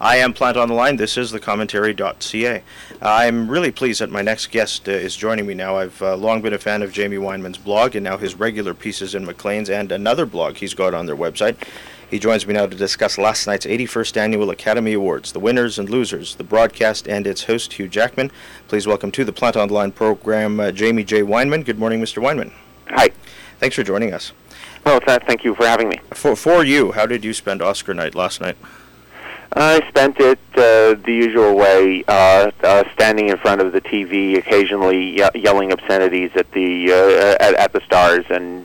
I am Plant on the Line. This is thecommentary.ca. I'm really pleased that my next guest is joining me now. I've long been a fan of Jamie Weinman's blog and now his regular pieces in Maclean's and another blog he's got on their website. He joins me now to discuss last night's 81st Annual Academy Awards, the winners and losers, the broadcast, and its host, Hugh Jackman. Please welcome to the Plant on the Line program, Jamie J. Weinman. Good morning, Mr. Weinman. Hi. Thanks for joining us. Well, thank you for having me. For you, how did you spend Oscar night last night? I spent it the usual way, standing in front of the TV, occasionally yelling obscenities at the stars, and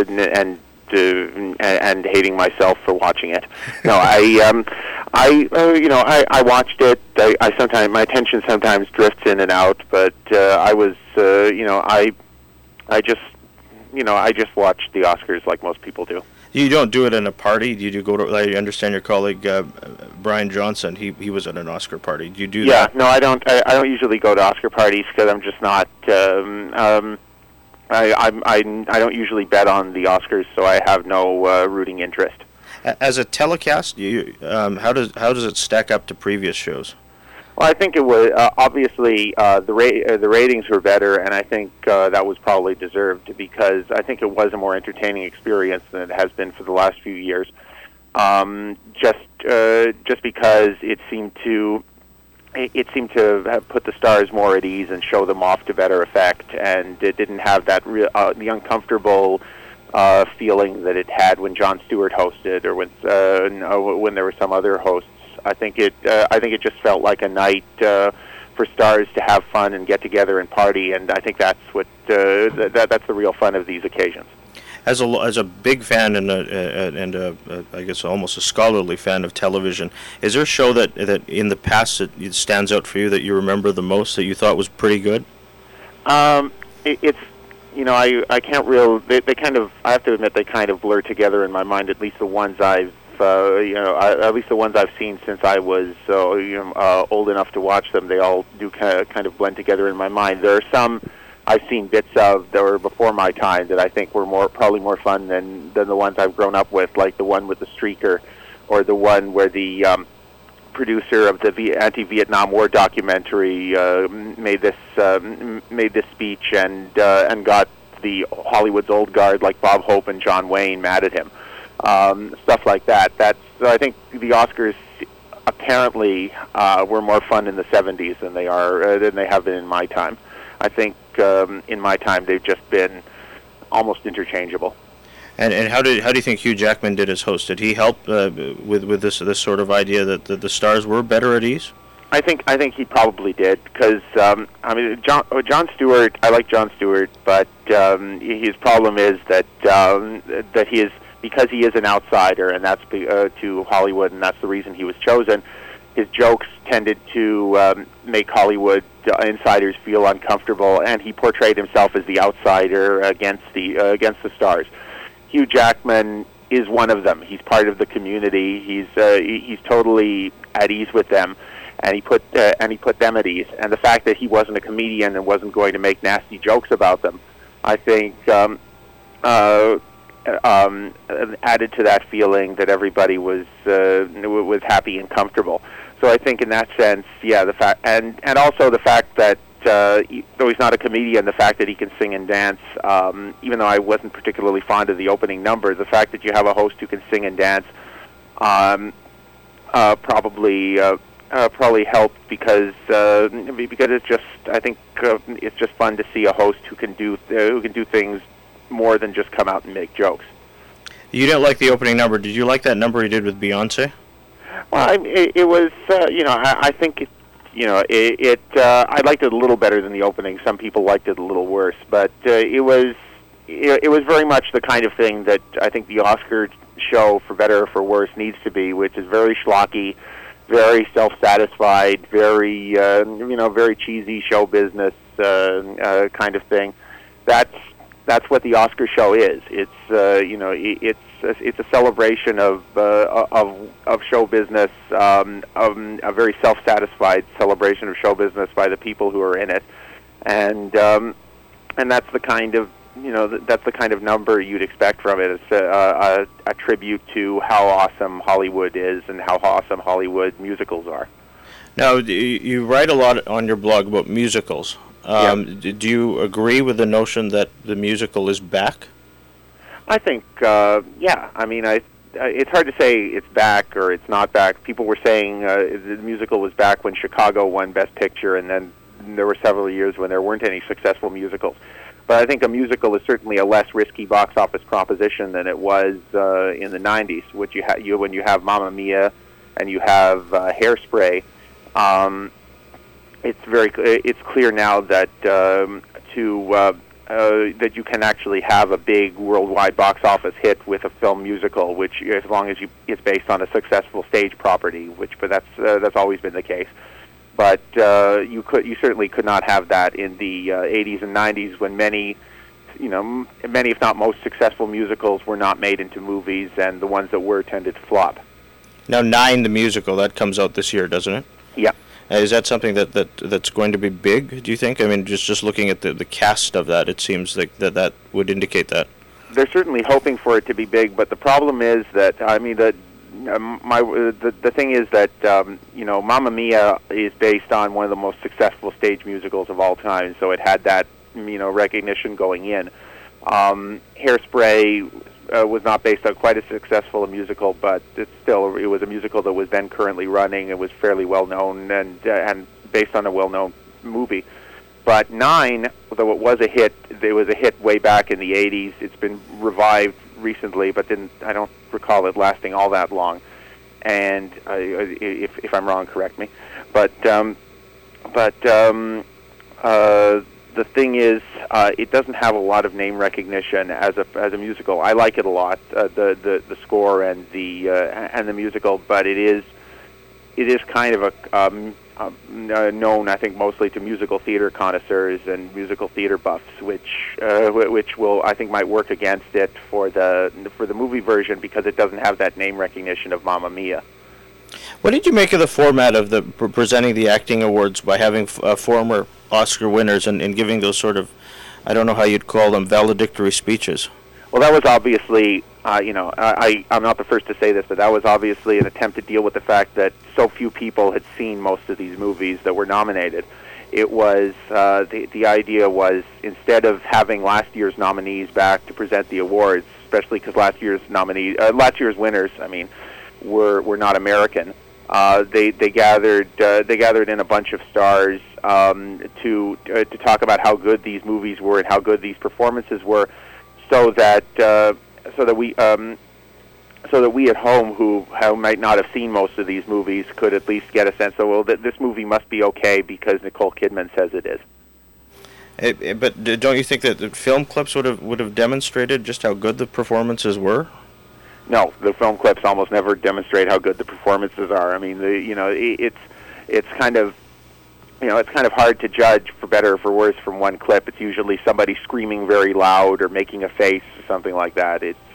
hating myself for watching it. No, I watched it. I sometimes my attention sometimes drifts in and out, but I just watched the Oscars like most people do. You don't do it in a party? You do go to? I understand your colleague Brian Johnson. He was at an Oscar party. Do you do that? Yeah, no, I don't. I don't usually go to Oscar parties because I'm just not. I don't usually bet on the Oscars, so I have no rooting interest. As a telecast, how does it stack up to previous shows? Well, I think it was obviously the ratings were better, and I think that was probably deserved because I think it was a more entertaining experience than it has been for the last few years. Just because it seemed to have put the stars more at ease and show them off to better effect, and it didn't have that the uncomfortable feeling that it had when Jon Stewart hosted or when there were some other hosts. I think it just felt like a night for stars to have fun and get together and party, and I think that's what that's the real fun of these occasions. As a big fan and I guess almost a scholarly fan of television, is there a show that in the past it stands out for you that you remember the most that you thought was pretty good? It's I can't they kind of, I have to admit, they kind of blur together in my mind. At least the ones I've seen since I was old enough to watch them, they all do kind of blend together in my mind. There are some I've seen bits of that were before my time that I think were probably more fun than the ones I've grown up with, like the one with the streaker, or the one where the producer of the anti-Vietnam War documentary made this speech and got the Hollywood's old guard like Bob Hope and John Wayne mad at him. Stuff like that. I think the Oscars apparently were more fun in the 70s than they have been in my time. I think in my time they've just been almost interchangeable. And how do you think Hugh Jackman did as host? Did he help with this sort of idea that the stars were better at ease? I think he probably did because Jon Stewart. I like Jon Stewart, but his problem is that he is, because he is an outsider, and that's to Hollywood, and that's the reason he was chosen. His jokes tended to make Hollywood insiders feel uncomfortable, and he portrayed himself as the outsider against the stars. Hugh Jackman is one of them. He's part of the community. He's totally at ease with them, and he put them at ease. And the fact that he wasn't a comedian and wasn't going to make nasty jokes about them, I think added to that feeling that everybody was happy and comfortable. So I think in that sense, yeah, the fact and also the fact that though he's not a comedian, the fact that he can sing and dance, even though I wasn't particularly fond of the opening number, the fact that you have a host who can sing and dance probably helped because it's just, I think it's just fun to see a host who can do things more than just come out and make jokes. You didn't like the opening number. Did you like that number he did with Beyonce? Well, it was, I think I liked it a little better than the opening. Some people liked it a little worse, but it was very much the kind of thing that I think the Oscar show, for better or for worse, needs to be, which is very schlocky, very self-satisfied, very very cheesy show business kind of thing. That's what the Oscar show is. It's it's a celebration of show business, a very self-satisfied celebration of show business by the people who are in it, and that's the kind of that's the kind of number you'd expect from it. It's a tribute to how awesome Hollywood is and how awesome Hollywood musicals are. Now, you write a lot on your blog about musicals. Do you agree with the notion that the musical is back? I think, yeah. I mean, it's hard to say it's back or it's not back. People were saying the musical was back when Chicago won Best Picture, and then there were several years when there weren't any successful musicals. But I think a musical is certainly a less risky box office proposition than it was in the 90s, which when you have Mamma Mia and you have Hairspray. It's clear now that that you can actually have a big worldwide box office hit with a film musical, which, as long as it's based on a successful stage property, but that's always been the case. But you certainly could not have that in the 80s and 90s, when many if not most successful musicals were not made into movies, and the ones that were tended to flop. Now, 9, the musical, that comes out this year, doesn't it? Yeah. Is that something that's going to be big, do you think? I mean, just looking at the cast of that, it seems like that would indicate that. They're certainly hoping for it to be big, but the problem is that, I mean, the thing is that, Mamma Mia is based on one of the most successful stage musicals of all time, so it had that, recognition going in. Hairspray was not based on quite as successful a musical, but it was a musical that was then currently running. It was fairly well known and based on a well known movie. But 9, though it was a hit way back in the 80s. It's been revived recently, but I don't recall it lasting all that long. And if I'm wrong, correct me. But the thing is, it doesn't have a lot of name recognition as a musical. I like it a lot, the score and the musical, but it is kind of known, I think, mostly to musical theater connoisseurs and musical theater buffs, which might work against it for the movie version, because it doesn't have that name recognition of Mamma Mia. What did you make of the format of the presenting the acting awards by having former Oscar winners and giving those sort of, I don't know how you'd call them, valedictory speeches? Well, that was obviously, I'm not the first to say this, but that was obviously an attempt to deal with the fact that so few people had seen most of these movies that were nominated. It was, the idea was, instead of having last year's nominees back to present the awards, especially because last year's winners, were not American. They gathered in a bunch of stars to talk about how good these movies were and how good these performances were, so that we at home who might not have seen most of these movies could at least get a sense of, well, this movie must be okay because Nicole Kidman says it is. But don't you think that the film clips would have demonstrated just how good the performances were? No, the film clips almost never demonstrate how good the performances are. I mean, it's kind of hard to judge, for better or for worse, from one clip. It's usually somebody screaming very loud or making a face or something like that. It's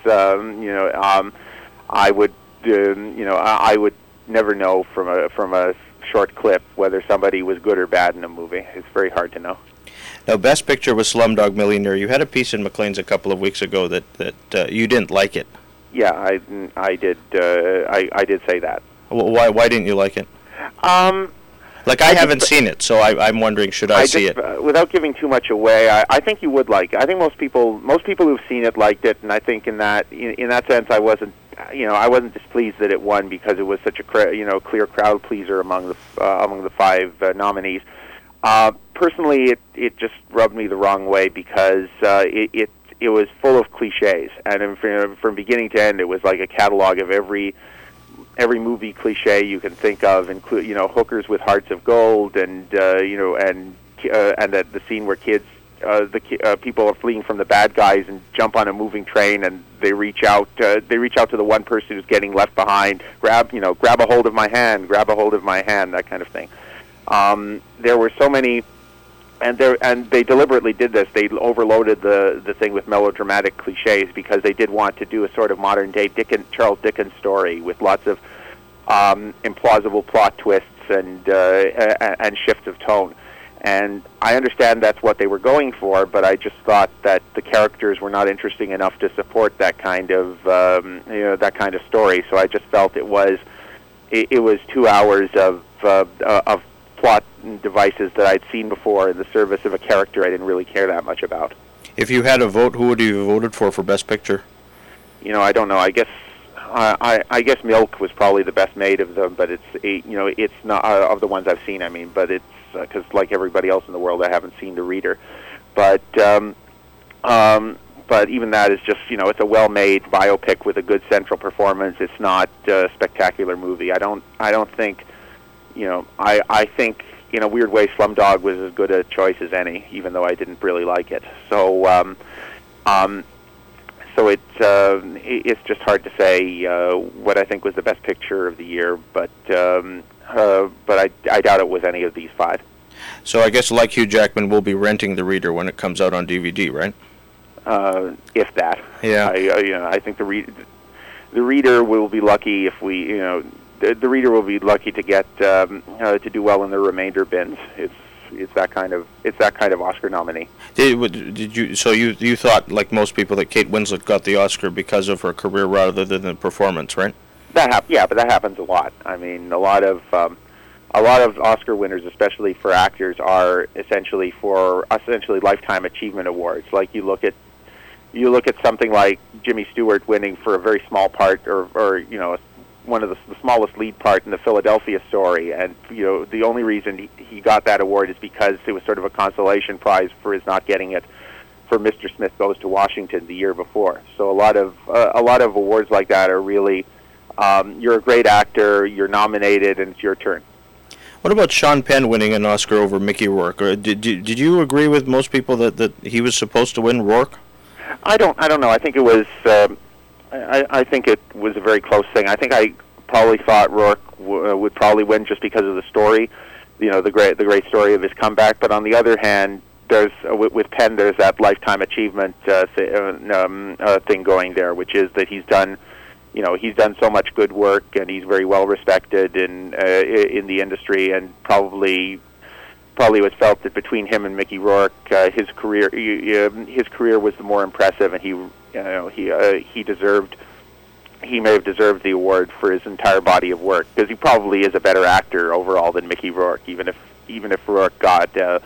I would never know from a short clip whether somebody was good or bad in a movie. It's very hard to know. Now, Best Picture was Slumdog Millionaire. You had a piece in Maclean's a couple of weeks ago that you didn't like it. Yeah, I did. I did say that. Why didn't you like it? I haven't seen it, so I'm wondering, should I see it? Without giving too much away, I think you would like it. I think most people who've seen it liked it, and I think in that sense, I wasn't displeased that it won, because it was such a clear crowd pleaser among the 5 nominees. Personally, it just rubbed me the wrong way, because it was full of cliches, and from beginning to end, it was like a catalog of every movie cliche you can think of, include hookers with hearts of gold, and that the scene where people are fleeing from the bad guys and jump on a moving train, and they reach out to the one person who's getting left behind, grab a hold of my hand, that kind of thing. There were so many. And they deliberately did this. They overloaded the thing with melodramatic cliches, because they did want to do a sort of modern-day Charles Dickens story with lots of implausible plot twists and shifts of tone. And I understand that's what they were going for, but I just thought that the characters were not interesting enough to support that kind of that kind of story. So I just felt it was 2 hours of plot devices that I'd seen before in the service of a character I didn't really care that much about. If you had a vote, who would you have voted for Best Picture? I don't know. I guess Milk was probably the best made of them, but it's not of the ones I've seen. I mean, but it's because like everybody else in the world, I haven't seen The Reader, but even that is just it's a well-made biopic with a good central performance. It's not a spectacular movie. I don't think I think in a weird way Slumdog was as good a choice as any, even though I didn't really like it. So it's just hard to say what I think was the best picture of the year, but I doubt it was any of these five. So I guess, like Hugh Jackman, we'll be renting The Reader when it comes out on DVD, right? If that. Yeah. I think the reader will be lucky if we the reader will be lucky to get to do well in the remainder bins. It's that kind of Oscar nominee. Did you? So you thought, like most people, that Kate Winslet got the Oscar because of her career rather than the performance, right? Yeah, but that happens a lot. I mean, a lot of Oscar winners, especially for actors, are essentially lifetime achievement awards. Like you look at something like Jimmy Stewart winning for a very small part, or one of the smallest lead part in the Philadelphia Story, and the only reason he got that award is because it was sort of a consolation prize for his not getting it for Mr. Smith Goes to Washington the year before. So a lot of awards like that are really you're a great actor, you're nominated, and it's your turn. What about Sean Penn winning an Oscar over Mickey Rourke? Did you agree with most people that he was supposed to win Rourke? I don't know. I think it was. I think it was a very close thing. I think I probably thought Rourke would probably win just because of the story, the great story of his comeback. But on the other hand, there's with Penn, there's that lifetime achievement thing going there, which is that he's done so much good work, and he's very well respected in the industry, and probably was felt that between him and Mickey Rourke, his career was the more impressive, and he may have deserved the award for his entire body of work, because he probably is a better actor overall than Mickey Rourke, even if Rourke got a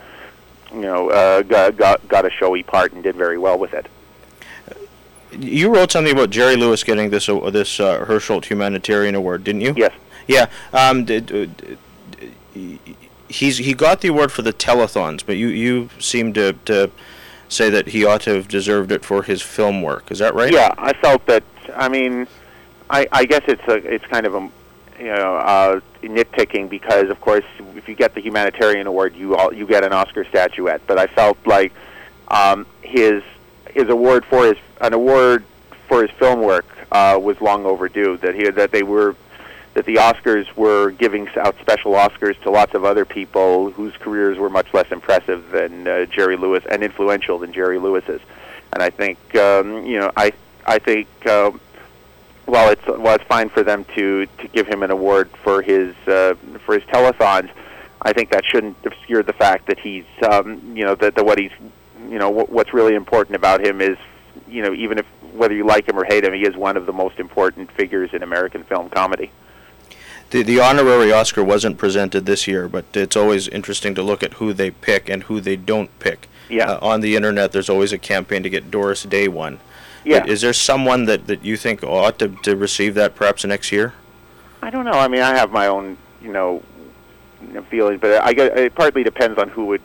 showy part and did very well with it. You wrote something about Jerry Lewis getting this Herschel Humanitarian Award, didn't you? Yes. Yeah. He got the award for the telethons, but you seem to say that he ought to have deserved it for his film work. Is that right? Yeah, I felt that. I mean, I guess it's kind of nitpicking, because of course if you get the humanitarian award, you get an Oscar statuette. But I felt like his award for his film work was long overdue. That the Oscars were giving out special Oscars to lots of other people whose careers were much less impressive than Jerry Lewis, and influential than Jerry Lewis's. And I think I think while it's fine for them to give him an award for his telethons, I think that shouldn't obscure the fact that he's what's really important about him is even if whether you like him or hate him, he is one of the most important figures in American film comedy. The honorary Oscar wasn't presented this year, but it's always interesting to look at who they pick and who they don't pick. Yeah. On the internet, there's always a campaign to get Doris Day one. Yeah. But is there someone that you think ought to receive that perhaps next year? I don't know. I mean, I have my own feeling, but I guess it partly depends on who would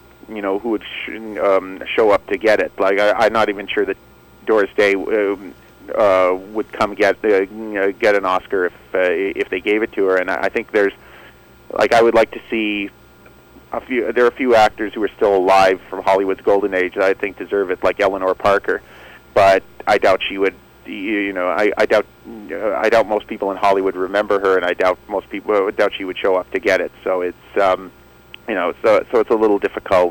show up to get it. Like I'm not even sure that Doris Day would come get an Oscar if they gave it to her. And I think there's, like, I would like to see there are a few actors who are still alive from Hollywood's golden age that I think deserve it, like Eleanor Parker, but I doubt she would. I doubt most people in Hollywood remember her, and I doubt she would show up to get it. So it's so it's a little difficult.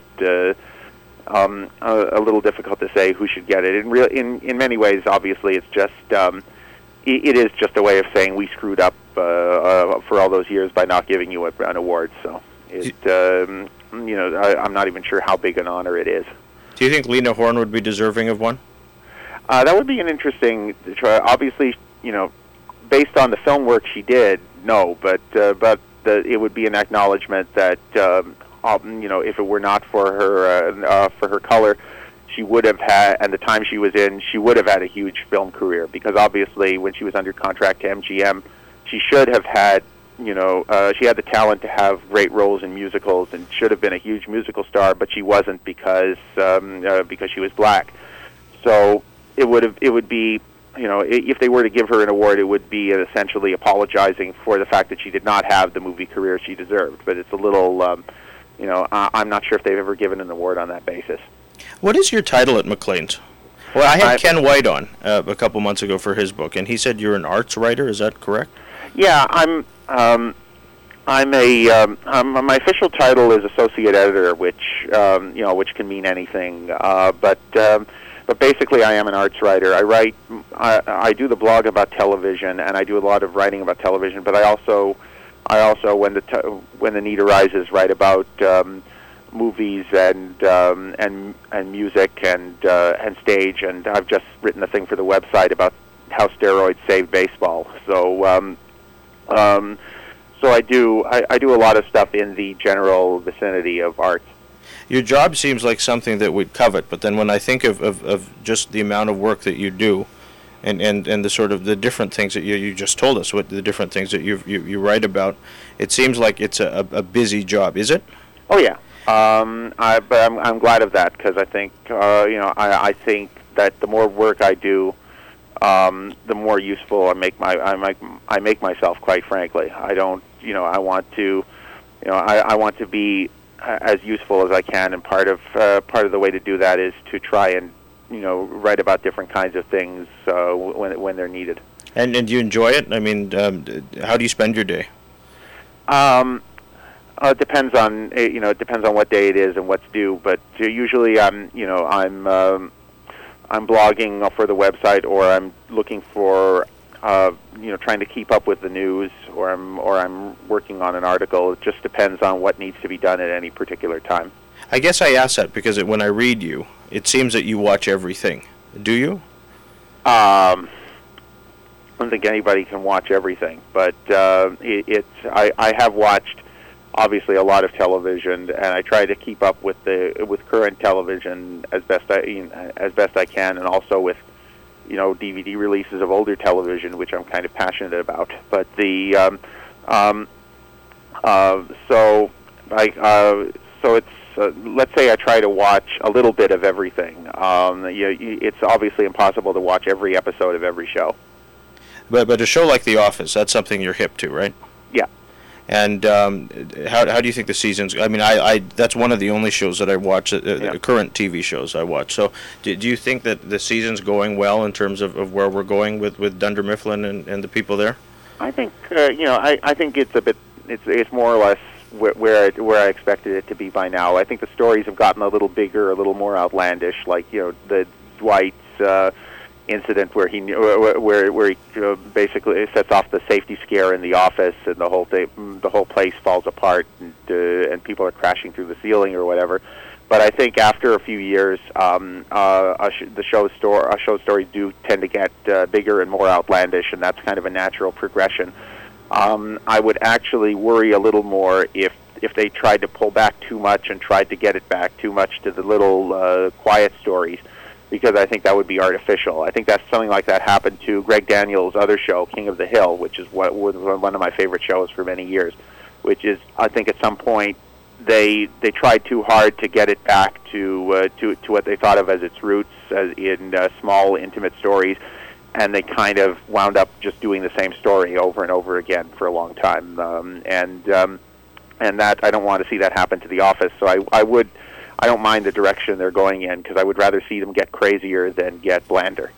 A little difficult to say who should get it. In many ways, obviously, it's just it is just a way of saying we screwed up for all those years by not giving you an award. So I'm not even sure how big an honor it is. Do you think Lena Horne would be deserving of one? That would be an interesting try. Obviously, based on the film work she did, no, but it would be an acknowledgement that if it were not for her color, she would have had, and the time she was in, she would have had a huge film career, because obviously when she was under contract to MGM, she should have had, she had the talent to have great roles in musicals and should have been a huge musical star, but she wasn't because she was black. So it would be, if they were to give her an award, it would be essentially apologizing for the fact that she did not have the movie career she deserved. But it's a little, I'm not sure if they've ever given an award on that basis. What is your title at Maclean's? Well, I had Ken White on a couple months ago for his book, and he said you're an arts writer. Is that correct? Yeah, my official title is associate editor, which can mean anything. But basically, I am an arts writer. I do the blog about television, and I do a lot of writing about television. But I also when the need arises, write about movies and music and stage. And I've just written a thing for the website about how steroids saved baseball. So I do a lot of stuff in the general vicinity of arts. Your job seems like something that we'd covet, but then when I think of just the amount of work that you do, and the sort of the different things that you just told us, what the different things that you write about, it seems like it's a busy job. Is it? Oh yeah. But I'm glad of that, because I think I think that the more work I do, the more useful I make myself. Quite frankly, I don't. I want to. I want to be as useful as I can, and part of the way to do that is to try and write about different kinds of things when they're needed. And do you enjoy it? I mean, how do you spend your day? It depends on what day it is and what's due. But usually I'm blogging for the website, or I'm looking for trying to keep up with the news, or I'm working on an article. It just depends on what needs to be done at any particular time. I guess I ask that because when I read you, it seems that you watch everything. Do you? I don't think anybody can watch everything, but I have watched obviously a lot of television, and I try to keep up with current television as best I can, and also with DVD releases of older television, which I'm kind of passionate about. But so it's let's say I try to watch a little bit of everything. It's obviously impossible to watch every episode of every show. But a show like The Office, that's something you're hip to, right? Yeah. And how do you think the seasons? I mean, I that's one of the only shows that I watch, current TV shows I watch. So, do you think that the season's going well in terms of where we're going with Dunder Mifflin and the people there? I think I think it's more or less where I expected it to be by now. I think the stories have gotten a little bigger, a little more outlandish, like the Dwight's incident where he basically sets off the safety scare in the office, and the whole place falls apart, and people are crashing through the ceiling or whatever. But I think after a few years, the show's stories do tend to get bigger and more outlandish, and that's kind of a natural progression. I would actually worry a little more if they tried to pull back too much and tried to get it back too much to the little quiet stories, because I think that would be artificial. I think that's something like that happened to Greg Daniels' other show, King of the Hill, which is one of my favorite shows for many years. Which is, I think, at some point they tried too hard to get it back to what they thought of as its roots, as in small, intimate stories, and they kind of wound up just doing the same story over and over again for a long time. And that, I don't want to see that happen to The Office. So I don't mind the direction they're going in, because I would rather see them get crazier than get blander.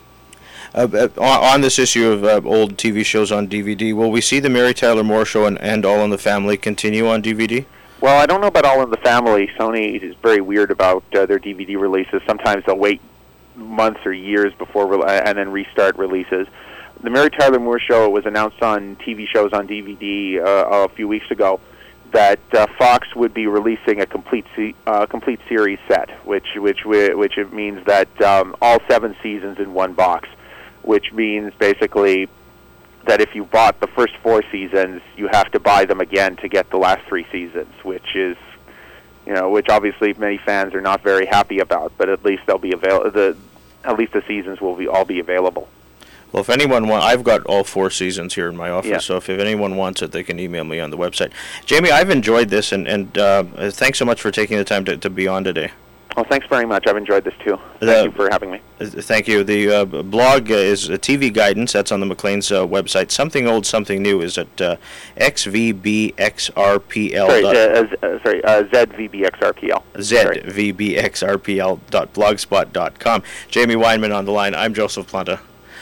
On this issue of old TV shows on DVD, will we see the Mary Tyler Moore Show and All in the Family continue on DVD? Well, I don't know about All in the Family. Sony is very weird about their DVD releases. Sometimes they'll wait months or years before and then restart releases. The Mary Tyler Moore Show was announced on TV shows on DVD a few weeks ago. that Fox would be releasing a complete series set, which it means that all 7 seasons in one box, which means basically that if you bought the first 4 seasons, you have to buy them again to get the last 3 seasons, which is, which obviously many fans are not very happy about. But at least they'll be at least the seasons will all be available. Well, if anyone wants, I've got all 4 seasons here in my office, Yeah. so if anyone wants it, they can email me on the website. Jamie, I've enjoyed this, and thanks so much for taking the time to be on today. Well, thanks very much. I've enjoyed this too. Thank you for having me. Thank you. The blog is TV Guidance. That's on the Maclean's website. Something Old, Something New is at xvbxrpl. ZVBXRPL. ZVBXRPL.blogspot.com. Jamie Weinman on the line. I'm Joseph Planta.